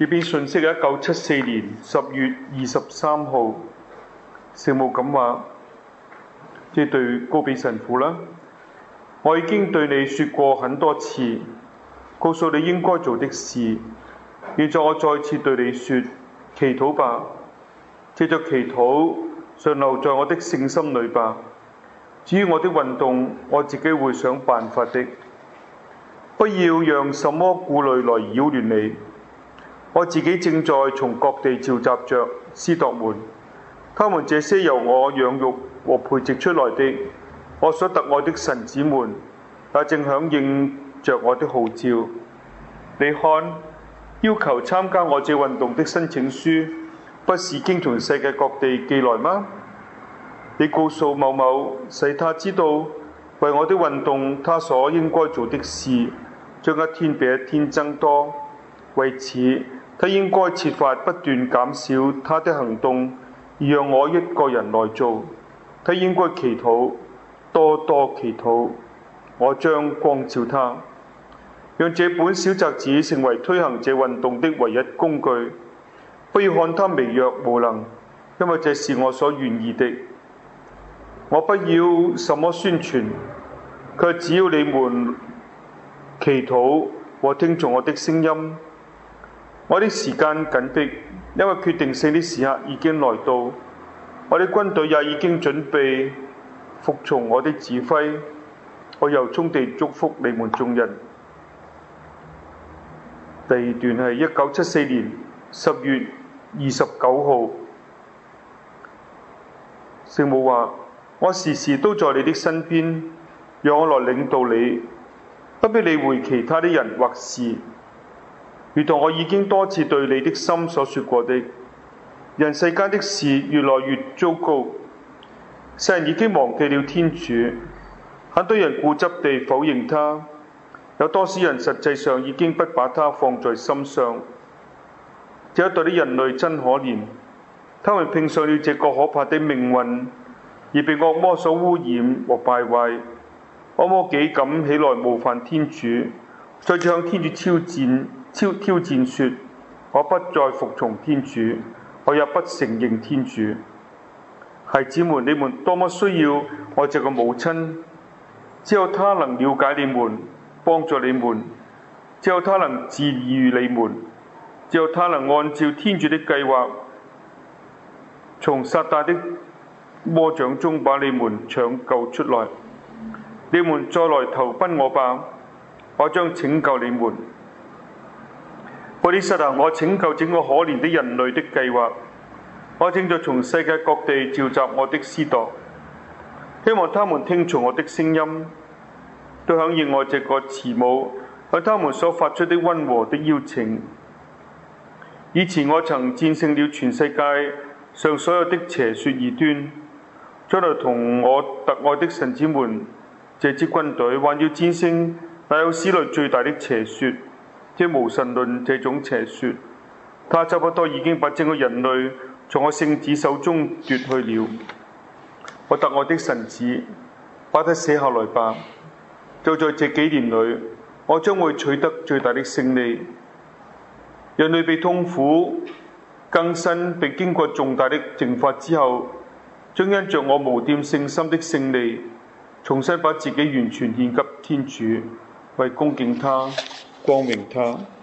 呢篇信息係1974年10月23號，聖母咁話，即係對高比神父啦。我已經對你說過很多次，告訴你應該做的事。現在我再次對你說，祈禱吧，藉着祈禱常留在我的聖心裏吧。至於我的運動，我自己會想辦法的。不要讓什麼顧慮來擾亂你。我自己正在從各地召集着司鐸們，他們這些由我養育和培植出來的，我所特愛的臣子們，也正響應着我的號召。你看，要求參加我這運動的申請書，不是已經從世界各地寄來嗎？你告訴某某，使他知道，為我的運動，他所應該做的事，將一天比一天增多。為此，他應該設法不斷減少他的行動，而讓我一個人來做。他應該祈禱，多多祈禱，我將光照他，讓這本小冊子成為推行這運動的唯一工具。不要看他微弱無能，因為這是我所願意的。我不要什麼宣傳，卻只要你們祈禱和聽從我的聲音。我的時間緊迫，因為決定性的時刻已經來到。我的軍隊也已經準備服從我的指揮。我由衷地祝福你們眾人。第二段係1974年10月29號，聖母話：我時時都在你的身邊，讓我來領導你，不必理會其他的人或事。如同我已經多次對你的心所說過的，人世間的事越來越糟糕，世人已經忘記了天主，很多人固執地否認他，有多少人實際上已經不把他放在心上。這一代的人類真可憐，他們拼上了這個可怕的命運，而被惡魔所污染和敗壞。惡魔幾敢起來冒犯天主，再次向天主挑戰說：我不再服從天主，我也不承認天主。孩子們，你們多麼需要我這個母親，只有她能了解你們，幫助你們，只有她能治癒你們，只有她能按照天主的計劃，從撒旦的魔掌中把你們搶救出來。你們再來投奔我吧，我將拯救你們。為了實行我拯救整個可憐的人類的計劃，我正在從世界各地召集我的司鐸，希望他們聽從我的聲音，都響應我這個慈母向他們所發出的溫和的邀請。以前我曾戰勝了全世界上所有的邪說異端，將來同我特愛的臣子們這支軍隊還要戰勝那有史來最大的邪說，即無神論這種邪說。他差不多已經把整個人類從我聖子手中奪去了。我特愛的臣子，把它寫下來吧。就在這幾年裏，我將會取得最大的勝利。人類被痛苦更新並經過重大的淨化之後，將因着我無玷聖心的勝利，重新把自己完全獻給天主，為恭敬他、光榮他。